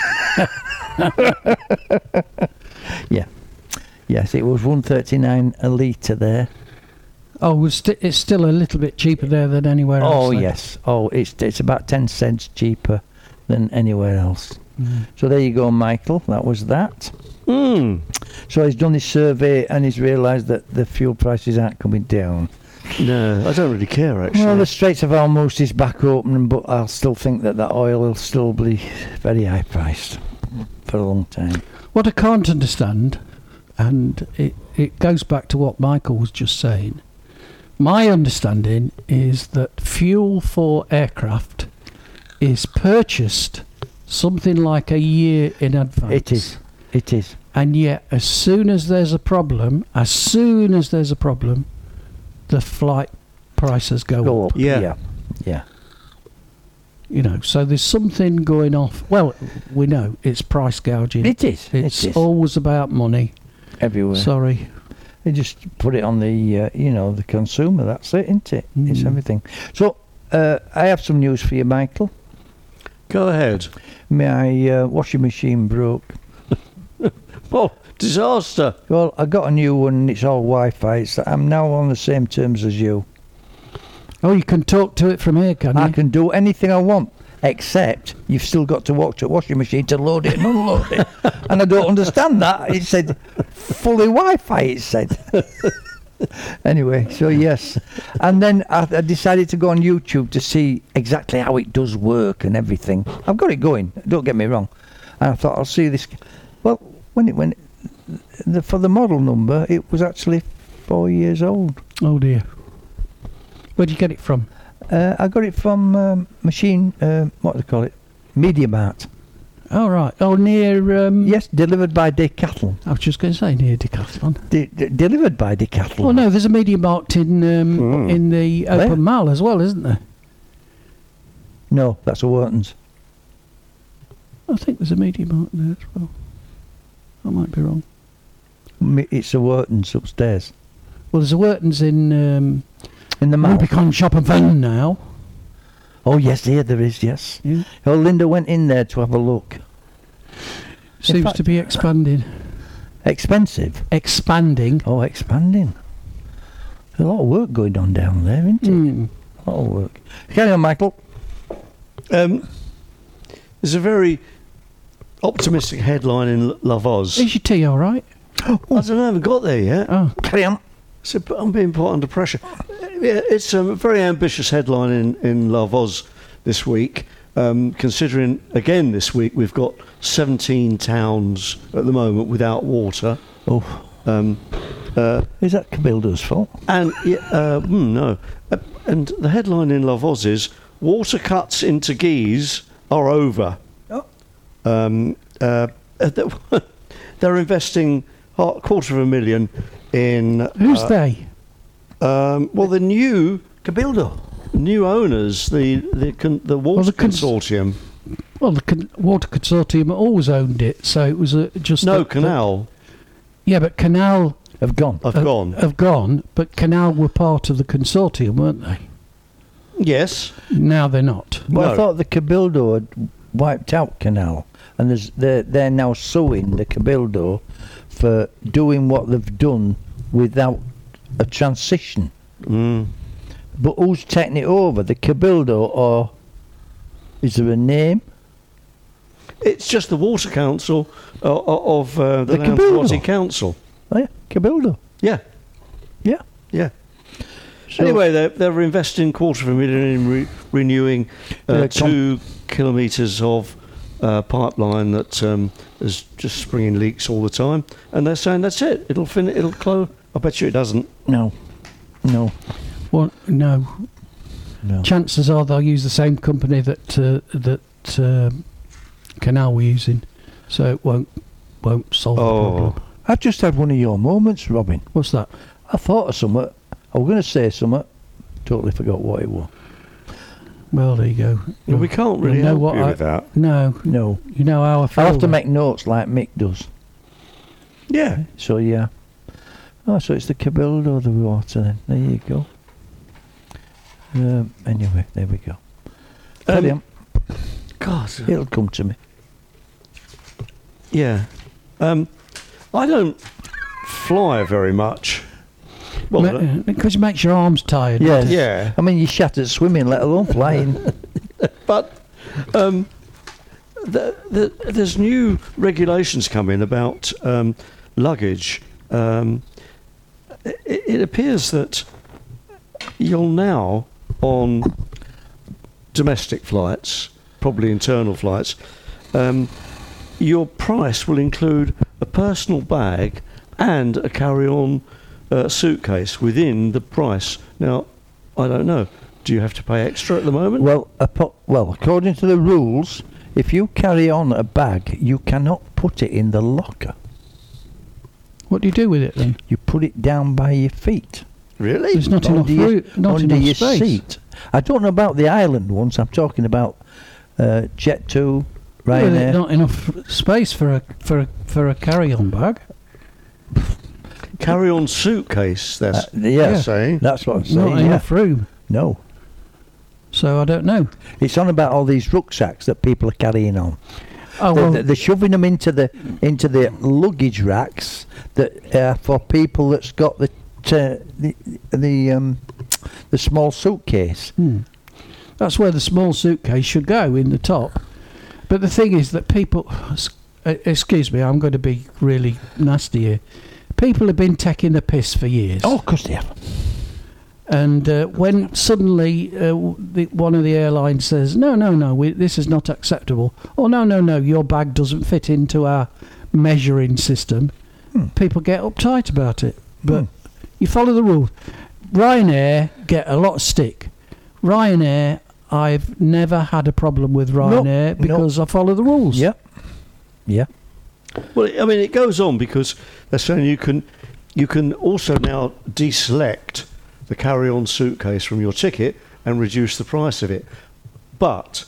Yeah, yes, it was one thirty nine a litre there. Oh, it's, sti- it's still a little bit cheaper there than anywhere else. Oh then. yes. Oh, it's it's about ten cents cheaper than anywhere else. Mm. So there you go, Michael. That was that. Mm. So he's done his survey and he's realised that the fuel prices aren't coming down. No, I don't really care actually. Well, the Straits of Hormuz is back open, but I'll still think that that oil will still be very high priced for a long time. What I can't understand, and it, it goes back to what Michael was just saying, my understanding is that fuel for aircraft is purchased something like a year in advance. It is. It is. And yet, as soon as there's a problem, as soon as there's a problem, the flight prices go, Go up. up. Yeah. Yeah. Yeah. You know, so there's something going off. Well, we know it's price gouging. It is. it's it is. always about money. Everywhere. Sorry. They just put it on the, uh, you know, the consumer. That's it, isn't it? It's Mm. everything. So, uh, I have some news for you, Michael. Go ahead. My uh, washing machine broke. Oh, disaster. Well, I got a new one and it's all Wi-Fi. It's, I'm now on the same terms as you. Oh, you can talk to it from here, can you? I can do anything I want, except you've still got to walk to a washing machine to load it and unload it. And I don't understand that. It said fully Wi-Fi, it said. Anyway, so yes. And then I, I decided to go on YouTube to see exactly how it does work and everything. I've got it going, don't get me wrong. And I thought, I'll see this. Well, when it went, the, for the model number, it was actually four years old. Oh dear. Where'd you get it from? Uh, I got it from um, machine, uh, what do they call it? Media Mart. Oh right. Oh, near. Um, Yes, delivered by Decathlon. I was just going to say near Decathlon. De- de- delivered by Decathlon. Oh no, there's a Media Markt in um, Mm. in the Where? Open Mall as well, isn't there? No, that's a Wharton's. I think there's a Media Markt there as well. I might be wrong. Me- It's a Wharton's upstairs. Well, there's a Wharton's in um, In the mall. Rubicon Shop and Van now. Oh, yes, here there is, yes. Yeah. Oh, Linda went in there to have a look. Seems fact- to be expanding. Expensive? Expanding. Oh, expanding. There's a lot of work going on down there, isn't it? Mm. A lot of work. Carry on, Michael. Um, there's a very optimistic headline in L- La Voz. Is your tea all right? I don't know, I haven't got there yet. Oh, Carry on. So, but I'm being put under pressure. Yeah, it's a very ambitious headline in, in La Voz this week, um, considering, again, this week we've got seventeen towns at the moment without water. Oh, Um, uh, is that Cabildo's fault? and, yeah, uh, hmm, no. Uh, and the headline in La Voz is, water cuts into Guise are over. Oh. Um, uh, they're investing a quarter of a million in... who's uh, they? Um, well, the new Cabildo. new owners, the the con- the water Well, the cons- consortium. Well, the con- Water Consortium always owned it, so it was a, just No, the- the- Canal yeah, but Canal Have gone. have uh, gone. have gone, but Canal were part of the consortium, weren't they? Yes, Now they're not. Well, I No. thought the Cabildo had wiped out Canal, and there's, they're, they're now suing the Cabildo for doing what they've done without a transition. mm. But who's taking it over? The Cabildo, or is there a name? It's just the Water Council uh, of uh, the, The Lanzarote Cabildo. Council. Oh, yeah, Cabildo. Yeah, Yeah. yeah. So- Anyway, they're, they're investing quarter of a million in re- renewing uh, Yeah, com- two kilometres of uh, pipeline that um, is just springing leaks all the time, and they're saying that's it. It'll fin- It'll close. I bet you it doesn't. No. No. Well, no. No. Chances are they'll use the same company that uh, that um, Canal were using, so it won't won't solve the Oh. problem. I've just had one of your moments, Robin. What's that? I thought of something. I was going to say something. Totally forgot what it was. Well, there you go. Well, we can't really You know help what you I- with that. No, No. you know how I feel. I'll have to then. make notes like Mick does. Yeah. So, yeah. Oh, so it's the Cabildo of the water then. There you go. Um, anyway, there we go. Carry Um, on. God. It'll come to me. Yeah. Um, I don't fly very much. Well, Ma- uh, because it makes your arms tired. Yeah. yeah. I mean, you shat at swimming, let alone flying. But um, the, the, there's new regulations coming about um, luggage. Um, it, it appears that you'll now, on domestic flights, probably internal flights, um, your price will include a personal bag and a carry-on uh, suitcase within the price. Now, I don't know. Do you have to pay extra at the moment? well, apo- well, according to the rules, if you carry on a bag, you cannot put it in the locker. What do you do with it then? You put it down by your feet. Really? There's not enough under your, room, not under enough your space. seat. I don't know about the island ones. I'm talking about uh, Jet two, Well, Ryanair. there's not enough space for a for a, for a carry-on bag. Carry-on suitcase, they're Uh, s- yeah, they're saying. that's what I'm Not saying. Yeah. enough room. No, So I don't know. it's on about all these rucksacks that people are carrying on. Oh They're, well, they're- they're shoving them into the into the luggage racks that uh, for people that's got the t- the the um the small suitcase. hmm. That's where the small suitcase should go, in the top. But the thing is that people, uh, excuse me, I'm going to be really nasty here. People have been taking the piss for years. Oh, of course they have. And uh, when suddenly uh, w- the, one of the airlines says, no, no, no, we, this is not acceptable. Oh, no, no, no, your bag doesn't fit into our measuring system. Hmm. People get uptight about it. But Hmm. you follow the rules. Ryanair get a lot of stick. Ryanair, I've never had a problem with Ryanair no. because I follow the rules. Yeah, yeah. Well, I mean, it goes on because they're saying you can, you can also now deselect the carry-on suitcase from your ticket and reduce the price of it. But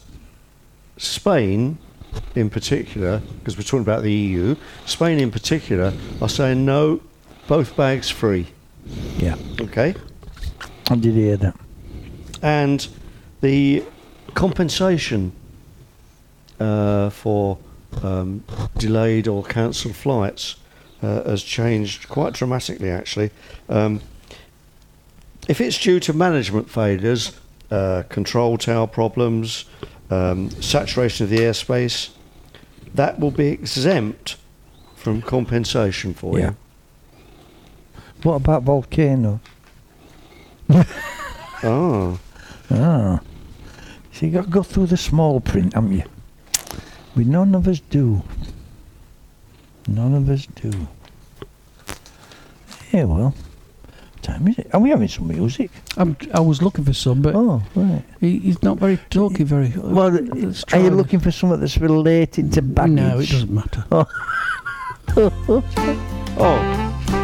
Spain, in particular, because we're talking about the E U, Spain in particular are saying no, both bags free. Yeah, Okay, I did hear that. and the compensation uh, for um, delayed or cancelled flights uh, has changed quite dramatically, actually. Um, if it's due to management failures, uh, control tower problems, um, saturation of the airspace, that will be exempt from compensation for Yeah. you. What about volcanoes? Oh, Ah, so you got to go through the small print, haven't you? We none of us do. None of us do. Yeah, well, time is it? Are we having some music? I'm, I was looking for some, but Oh, right. he, he's not very talky. Very Well, let's are try you one. looking for something that's related to baggage? No, it doesn't matter. oh.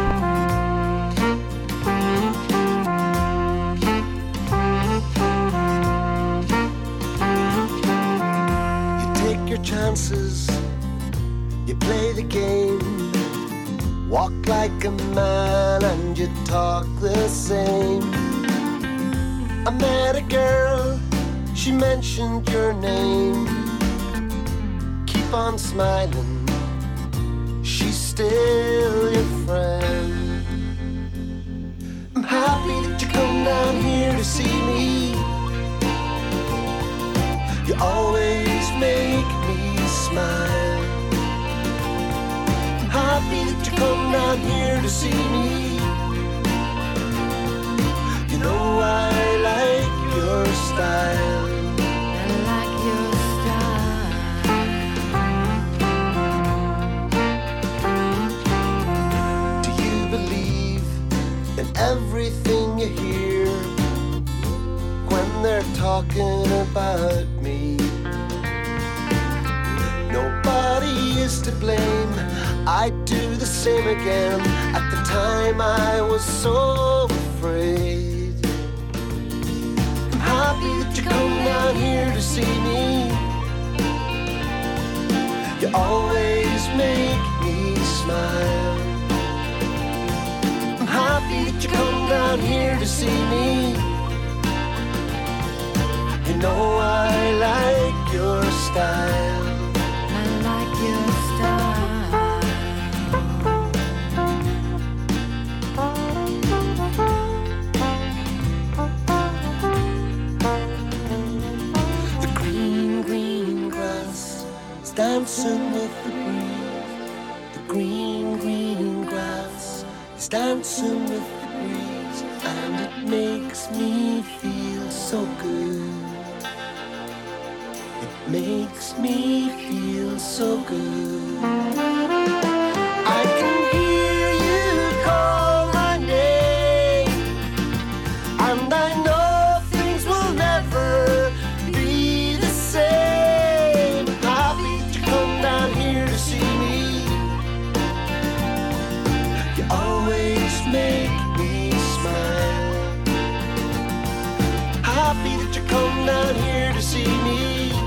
You take your chances, you play the game. Walk like a man and you talk the same. I met a girl, she mentioned your name. Keep on smiling, she's still your friend. I'm happy that you come down here to see me. You always make me smile. Happy that you come down here to see me. You know I like your style. I like your style. Do you believe in everything you hear when they're talking about me? Nobody is to blame. I'd do the same again. At the time I was so afraid. I'm happy that you come down here to see me. You always make me smile. I'm happy that you come down here to see me. You know I like your style. I like your style. The green, green grass is dancing with the breeze. The green, green grass is dancing with the breeze. And it makes me feel so good. It makes me feel so good. I can hear you call my name, and I know things will never be the same. Happy to come down here to see me. You always make me smile. Happy that you come down here to see me.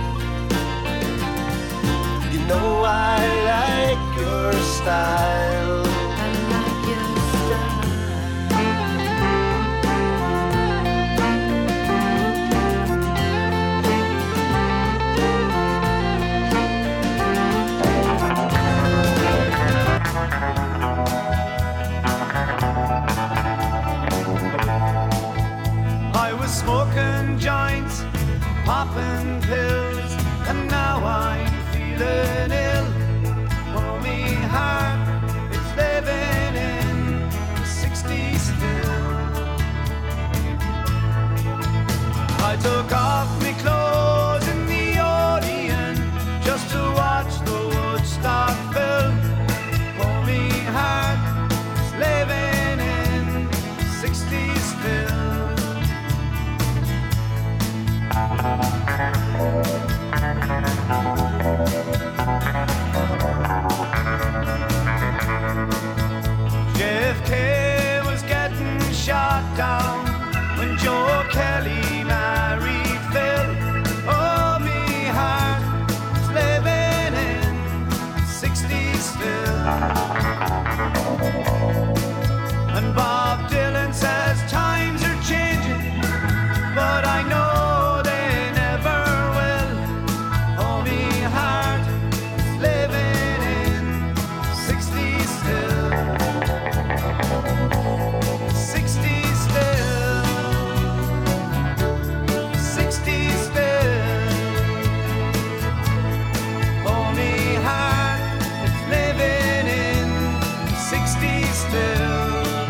You know I like your style. I like your I was smoking joints, popping pills, and now I'm feeling ill. Oh, me heart is living in the sixties still. I took off me clothes in the Odeon just to watch the Woodstock film. Oh, me heart is living in the sixties still. J F K was getting shot down when Joe Kelly married Phil. Oh, me heart is living in the sixties still. And Bob Dylan says times are changing, but I know they never will. Oh, me heart is living in the sixties still. sixties still. sixties still. Oh, me heart is living in the sixties still.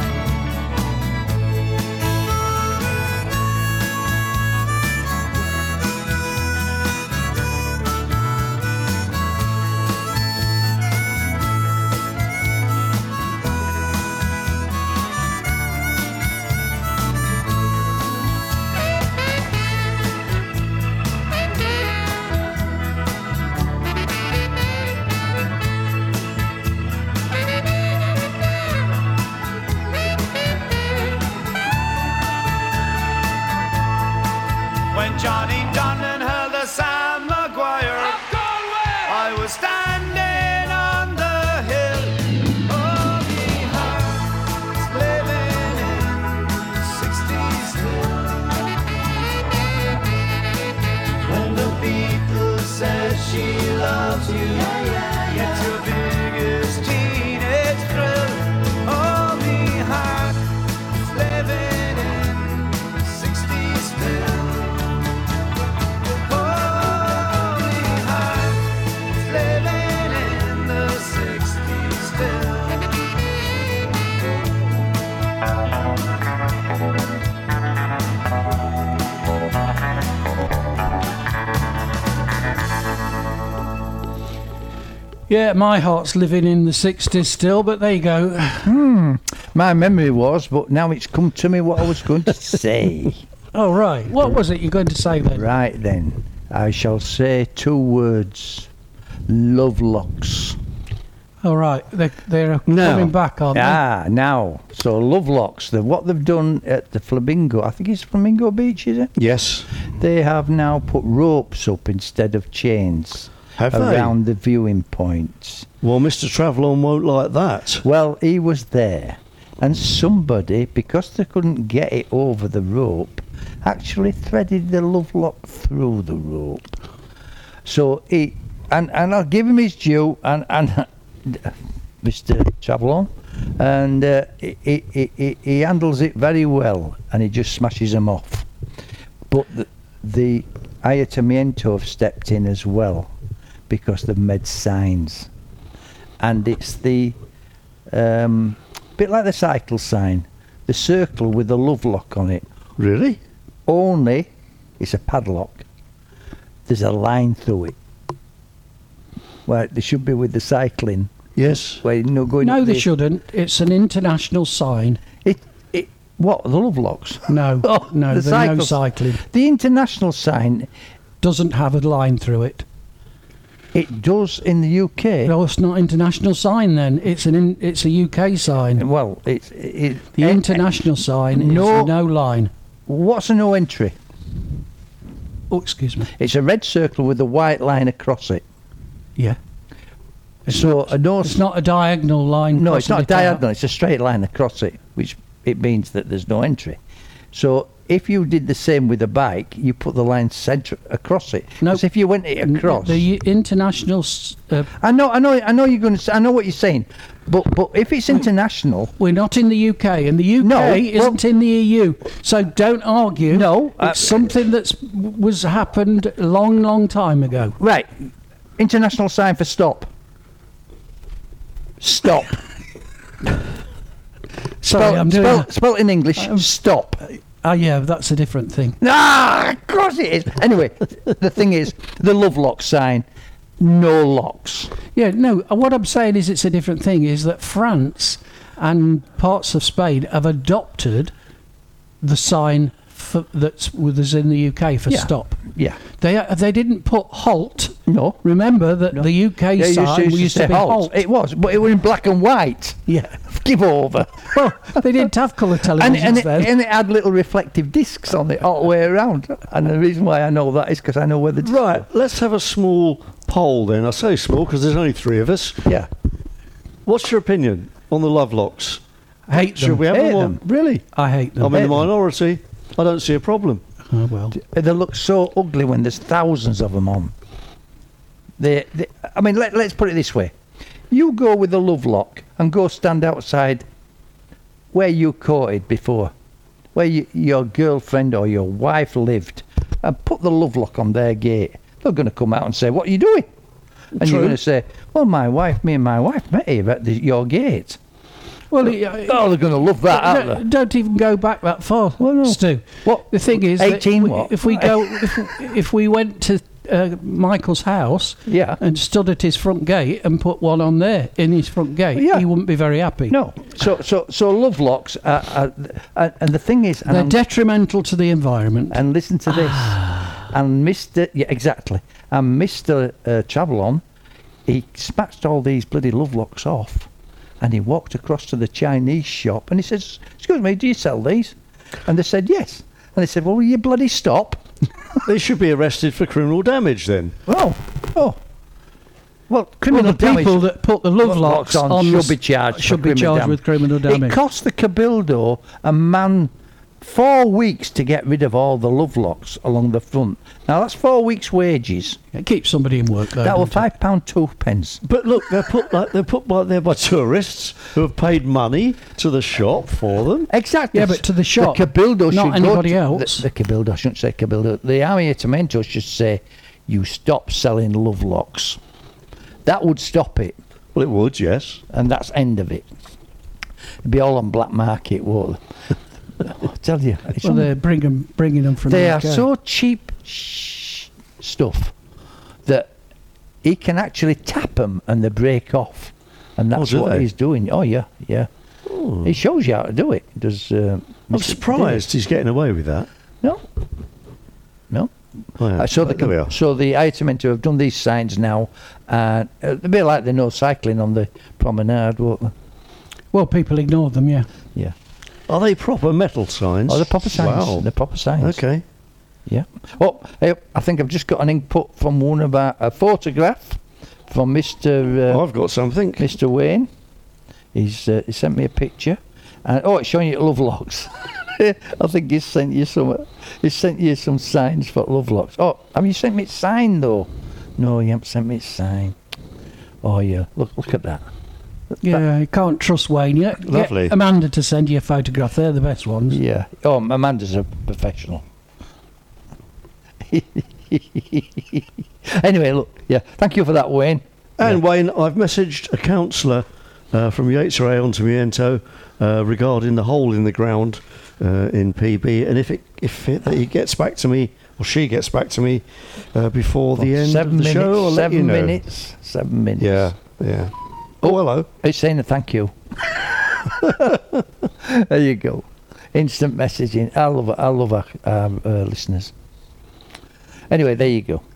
When Johnny Dunn held the Sam Maguire, I was standing on the hill. Oh, me heart is living in the sixties still. When the Beatles said she loves you, it's your biggest teenage thrill. Oh, me heart is living in the sixties. Yeah, my heart's living in the sixties still, but there you go. Hmm. My memory was, but now it's come to me what I was going to say. Oh, right. What was it you're going to say then? Right then, I shall say two words. Lovelocks. All right. They're, they're Now. coming back, aren't Ah, now. So Lovelocks, the, what they've done at the Flamingo, I think it's Flamingo Beach, is it? Yes. They have now put ropes up instead of chains Have around the viewing points. they? Well, Mister Travelon won't like that. Well, he was there, and somebody, because they couldn't get it over the rope, actually threaded the lovelock through the rope. So he, and, and I'll give him his due, and, and Mister Travelon, and uh, he, he, he, he handles it very well, and he just smashes them off. But the, the Ayuntamiento have stepped in as well, because they've made signs. And it's the um, bit like the cycle sign, the circle with the lovelock on it. Really? Only it's a padlock. There's a line through it. Well, there should be with the cycling. Yes. Where you know going No, up they the- shouldn't. It's an international sign. It it what the lovelocks? No, Oh, no, the there's no cycles. cycling. The international sign, Doesn't have a line through it. it does in the U K. No, it's not international sign then. It's an in, it's a U K sign. Well, it's it, The eh, international sign no- is no line. What's a no entry? Oh, excuse me. It's a red circle with a white line across it. Yeah. So a no. It's not a diagonal line. No, it's crossing not it diagonal. out. It's a straight line across it, which it means that there's no entry. So if you did the same with a bike, you put the line centre across it. No. Because if you went it N- across, The u- international. s- Uh, I know, I know, I know you're going to. I know what you're saying, but but if it's international, we're not in the U K, and the U K No, well- isn't in the E U. So don't argue. No, uh, it's something that's was happened a long, long time ago. right? International sign for stop. Stop. Sorry, spell, I'm doing. spell, a- spell it in English. Um, stop. Oh yeah, that's a different thing. Ah, of course it is. Anyway, the thing is, the lovelock sign, no locks. Yeah, no. uh, What I'm saying is, it's a different thing. Is that France and parts of Spain have adopted the sign for, that's with us in the U K for Yeah. stop. Yeah. They uh, they didn't put halt. No. Remember that No. the U K Yeah, you sign used to, used say to be halt. halt. It was, but it was in black and white. Yeah. Give over. Well, they didn't have colour televisions And, and, it, then. and it had little reflective discs on it all the way around. And the reason why I know that is because I know where the discs Right. Let's have a small poll then. I say small because there's only three of us. are. Yeah. What's your opinion on the lovelocks? I hate them. Should we have Hate them? on- them. Really? I hate them. I'm in Hate the them. minority. I don't see a problem. Oh well. They look so ugly when there's thousands of them on. They, they, I mean, let, let's put it this way. You go with a lovelock and go stand outside where you courted before, where you, your girlfriend or your wife lived, and put the lovelock on their gate. They're going to come out and say, "What are you doing?" And True. you're going to say, "Well, my wife, me and my wife met here at the, your gate." Well, it- uh, Oh, they're going to love that, aren't no, they? don't even go back that far, Well, no. Stu. What? The thing is, that eighteen we- what? if we go, if, if we went to uh, Michael's house Yeah. and stood at his front gate and put one on there in his front gate, Yeah. he wouldn't be very happy. No. So, so, so lovelocks are, are, are, and the thing is, and They're I'm- detrimental to the environment. and listen to this. And Mister Yeah, exactly. And Mister Uh, Travelon, he smashed all these bloody lovelocks off, and he walked across to the Chinese shop, and he says, "Excuse me, do you sell these?" And they said, "Yes." And they said, "Well, will you bloody stop?" They should be arrested for criminal damage then. Oh, oh. Well, Well, criminal the damage. people that put the love locks on, on should the be s- charged. for should be criminal charged damage. with criminal damage. It cost the Cabildo a man four weeks to get rid of all the lovelocks along the front. Now that's four weeks' wages. It keeps somebody in work though. That were doesn't it? five pound two pence. But look, they're put like they're put by there by tourists who have paid money to the shop for them. Exactly. Yeah, but to the shop, the Cabildo not should go anybody to- else. The, the Cabildo, I shouldn't say Cabildo. The Ayuntamiento should say, "You stop selling lovelocks." That would stop it, Well, it would, yes. and that's end of it. It'd be all on black market, won't it? I tell you, it's Well, un- they're bringing bringing them from. they the are U K. so cheap sh- stuff that he can actually tap them and they break off, and that's do what they? he's doing. Oh yeah, yeah. Oh. He shows you how to do it. Does uh, I'm Mister surprised he's getting away with that. No, no. Oh, yeah. Uh, so, But they there we can, are. so the item meant to have done these signs now, and uh, a bit like the no cycling on the promenade, won't they? Well, people ignore them, yeah. Yeah. Are they proper metal signs? Oh, the proper signs. Wow. The proper signs. Okay. Yeah. Oh, hey, I think I've just got an input from one of our a photograph from Mister Uh, I've got something. Mister Wayne. He's uh, he sent me a picture, and oh, it's showing you love locks. I think he's sent you some. He's sent you some signs for love locks. Oh, have you sent me a sign though? No, you haven't sent me a sign. Oh yeah, look look at that. Yeah, you can't trust Wayne. You get Lovely. Amanda to send you a photograph. They're the best ones. Yeah. Oh, Amanda's a professional. Anyway, look. Yeah. Thank you for that, Wayne. And Wayne, I've messaged a councillor uh, from Yates Ray on to Miento uh, regarding the hole in the ground uh, in P B, and if it if it, he gets back to me or she gets back to me uh, before the end seven of the minutes, show, I'll let seven you know. minutes. Seven minutes. Yeah, yeah. Oh, hello. It's saying a thank you. There you go. Instant messaging. I love it. I love our um, uh, listeners. Anyway, there you go.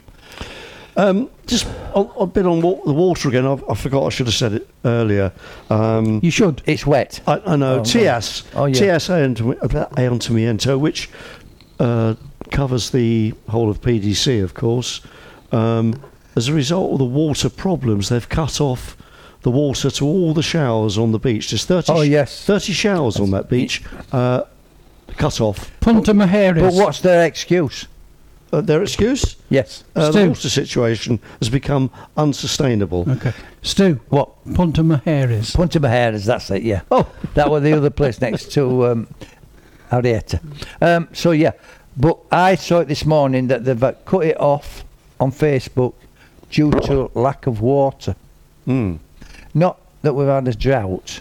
Um, just a, a bit on wa- the water again. I've, I forgot I should have said it earlier. Um, You should. It's wet. I, I know Oh, T S, Oh, yeah. T S Aontamiento, which uh, covers the whole of P D C, of course. Um, as a result of the water problems, they've cut off the water to all the showers on the beach. There's thirty. Oh, sh- yes. thirty showers on that beach. Uh, cut off. Punta Mujeres. But what's their excuse? Uh, their excuse? Yes. Uh, the Stu. water situation has become unsustainable. Okay. Stu, What? Punta Mujeres. Punta Mujeres, that's it, yeah. Oh, That was the other place next to um, Arietta. Um, so, yeah. But I saw it this morning that they've uh, cut it off on Facebook due to lack of water. hmm. Not that we've had a drought.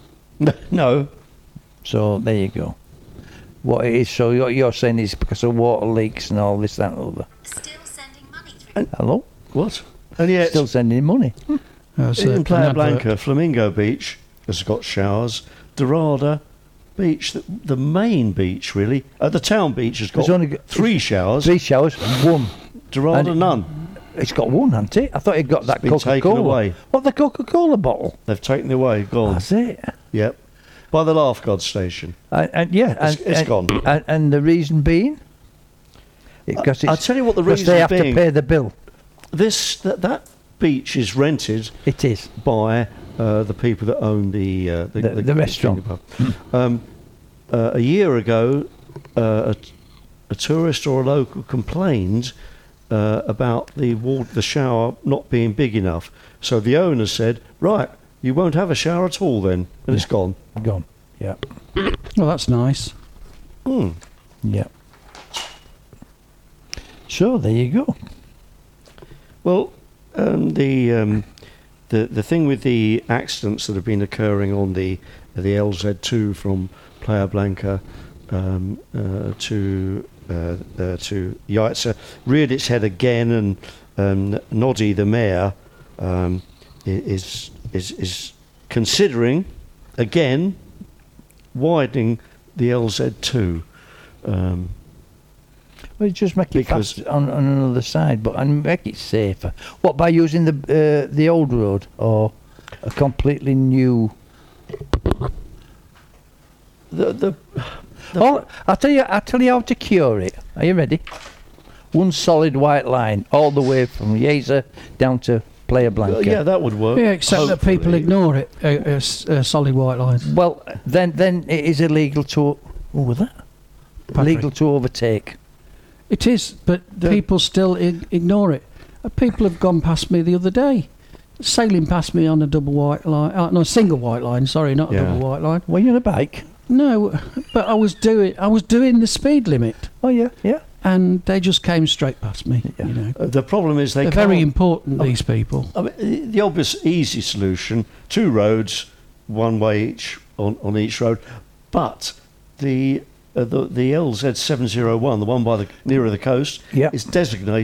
No. So, there you go. What it is, so what you're saying is because of water leaks and all this, that and other. Still sending money through. Hello? What? And yet, Still sending money. Uh, so in an Playa advert. Blanca, Flamingo Beach has got showers. Dorada Beach, the, the main beach really, uh, the town beach has got There's only got- three showers. Three showers, one. Dorada and- none. It's got one, hasn't it? I thought it got that been Coca-Cola. taken away. What, the Coca-Cola bottle? They've taken it away, gone. That's it. Yep. By the Laugh God station. And, and yeah, and, It's- it's and, gone. And, and the reason being, because I'll tell you what the because reason they have being. to pay the bill. This that, that beach is rented It is. by uh, the people that own the uh, the, The- the restaurant. finger pub. um, uh, a year ago, uh, a, a tourist or a local complained uh, about the water, the shower not being big enough. So the owner said, "Right, you won't have a shower at all then," and it's gone. Gone. Yeah. Well, that's nice. Hmm. Yeah. So there you go. Well, um, the um, the the thing with the accidents that have been occurring on the the L Z two from Playa Blanca um, uh, to uh, uh, to Yaitse reared its head again, and um, Noddy, the mayor, um, i- is is is considering again widening the L Z two. Um, Well, just make it Because- fast on, on another side, but and make it safer. What, by using the uh, the old road or a completely new? the the Oh, I'll tell you. I'll tell you how to cure it. Are you ready? One solid white line all the way from Yeza down to Playa Blanca. yeah, that would work. Yeah, except that people hopefully. ignore it. Uh, uh, s- uh, solid white lines. Well, then then it is illegal to. What was that? Patrick. Illegal to overtake. It is, but The- people still ig- ignore it. Uh, people have gone past me the other day, sailing past me on a double white line. Uh, no, single white line. Sorry, not a Yeah. double white line. Were you on a bike? No, but I was doing. I was doing the speed limit, Oh yeah, yeah. and they just came straight past me. Yeah. You know, Uh, the problem is they they're can't. very important. Oh, These people. I mean, the- the obvious easy solution: two roads, one way each on, on each road. But the uh, the the L Z seven oh one, the one by the nearer the coast, Yeah. is designated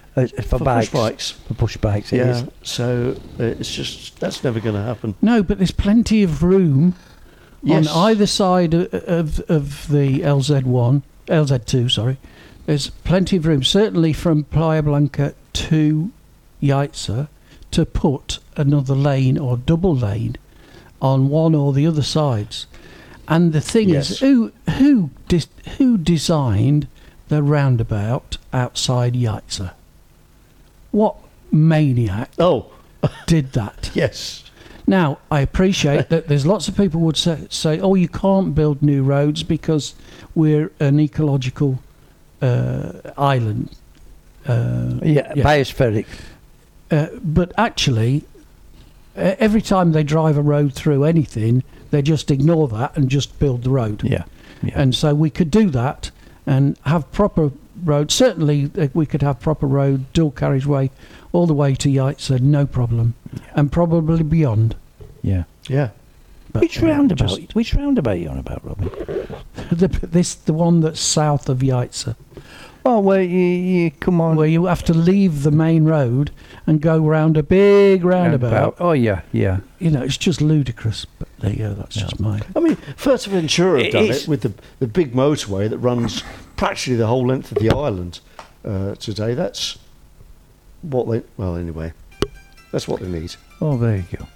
Uh, for, For push bikes. bikes. For push bikes, it Yeah. is. So uh, it's just that's never going to happen. No, but there's plenty of room Yes. on either side of, of of the L Z one, L Z two. Sorry, there's plenty of room. Certainly from Playa Blanca to Yaitza to put another lane or double lane on one or the other sides. And the thing Yes. is, who who dis, who designed the roundabout outside Yaitza? What maniac Oh, did that? yes. Now, I appreciate that there's lots of people would say, say, oh, you can't build new roads because we're an ecological uh, island. Uh, Yeah, Yeah. biospheric. uh, but actually, uh, every time they drive a road through anything, they just ignore that and just build the road. Yeah. yeah. And so we could do that and have proper road. Certainly, uh, we could have proper road, dual carriageway, all the way to Yaitza, no problem, and probably beyond. yeah. Yeah. But, Which uh, roundabout? just- Which roundabout are you on about, Robin? the, this the one that's south of Yaitza, Oh, where you, you come on. where you have to leave the main road and go round a big roundabout. Oh, yeah, yeah. You know, it's just ludicrous. But there you go. That's just mine. I mean, Fuerteventura have It done is- it with the the big motorway that runs practically the whole length of the island uh, today. That's what they. Well, anyway, that's what they need. Oh, there you go.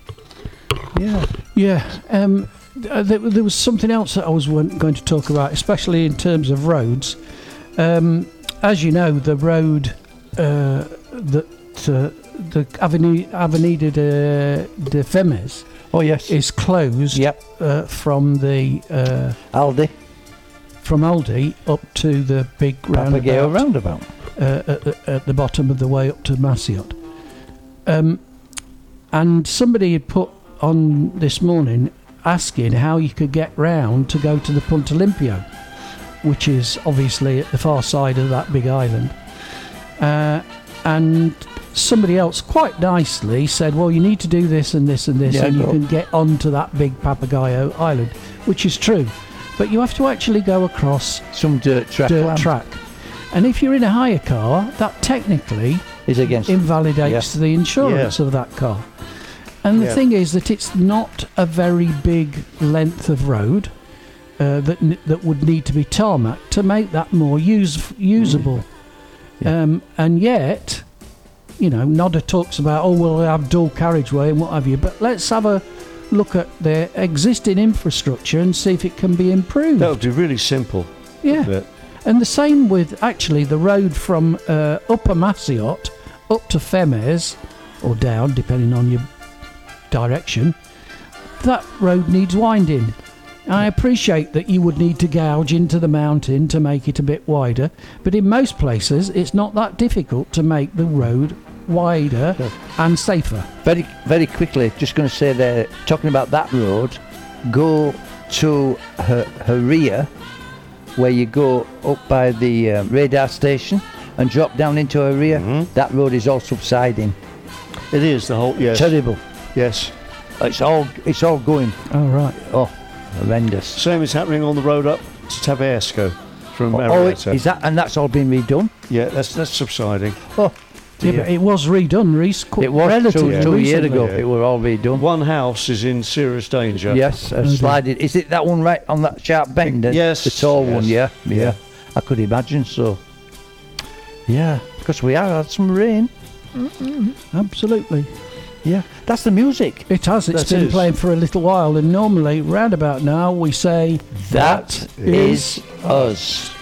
Yeah. Yeah. Um, uh, there, there was something else that I was wan- going to talk about, especially in terms of roads. Um, as you know, the road uh, that uh, the Avenue Avenida de, de Femes Oh, yes. is closed Yep. uh, from the uh, Aldi. from Aldi up to the big Papagayo roundabout roundabout. uh, at, the, at the bottom of the way up to Massiot. Um, and somebody had put on this morning asking how you could get round to go to the Punta Limpio, which is obviously at the far side of that big island. Uh, and somebody else quite nicely said, well, you need to do this and this and this, Yeah, and you go. can get onto that big Papagayo island, which is true. But you have to actually go across Some dirt track. dirt land track. And if you're in a hire car, that technically Is against. invalidates the insurance of that car. And the Yeah. thing is that it's not a very big length of road uh, that n- that would need to be tarmac to make that more use- usable. Yeah. Um, and yet, you know, Nodda talks about, oh, we'll have dual carriageway and what have you. But let's have a look at the existing infrastructure and see if it can be improved. That would be really simple. yeah. But And the same with actually the road from uh, Upper Massiot up to Femes, or down, depending on your direction. That road needs winding. I appreciate that you would need to gouge into the mountain to make it a bit wider, but in most places it's not that difficult to make the road wider Yeah. and safer. Very, very quickly, just going to say there, talking about that road, go to Her- Haria, where you go up by the uh, radar station and drop down into Haria. Mhm. That road is all subsiding. it is the whole. Yes. Terrible. Yes. It's all, it's all going. Oh, right. Oh, horrendous. Same is happening on the road up to Tabeasco from Oh, it, Marietta. is that, and that's all been redone. yeah, that's that's subsiding. Oh, Yeah, dear. but it was redone rec- It was two, relatively two years recently. ago. Yeah. It were all redone. One house is in serious danger. Yes, a Oh, dear. sliding. Is it that one right on that sharp bend? then? Yes, the tall one. Yeah, yes. yeah, Yeah. I could imagine so. Yeah, because we have had some rain. Absolutely. Yeah, that's the music. It has. It's That been is. playing for a little while, and normally, round about now, we say That is us.